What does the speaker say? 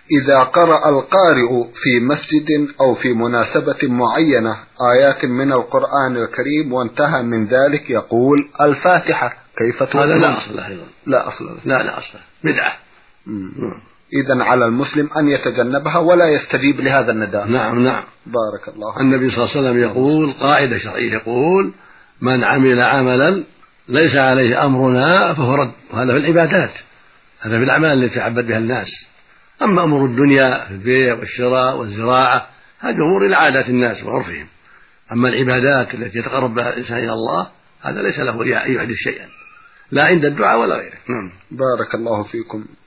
إذا قرأ القارئ في مسجد أو في مناسبة معينة آيات من القرآن الكريم وانتهى من ذلك يقول الفاتحة، كيف تقول؟ هذا لا أصل له أيضا. لا أصل له. لا أصل، بدعة. إذن على المسلم أن يتجنبها ولا يستجيب لهذا النداء. نعم. بارك الله. النبي صلى الله عليه وسلم يقول قاعدة شرعية يقول من عمل عملا ليس عليه أمرنا فهو رد. وهذا في العبادات، هذا في الأعمال التي يتعبد بها الناس. أما أمور الدنيا في البيع والشراء والزراعة هذه أمور إلى عادات الناس وعرفهم. أما العبادات التي يتقرب بها الإنسان إلى الله هذا ليس له أن يحدث شيئا لا عند الدعاء ولا غيره. بارك الله فيكم.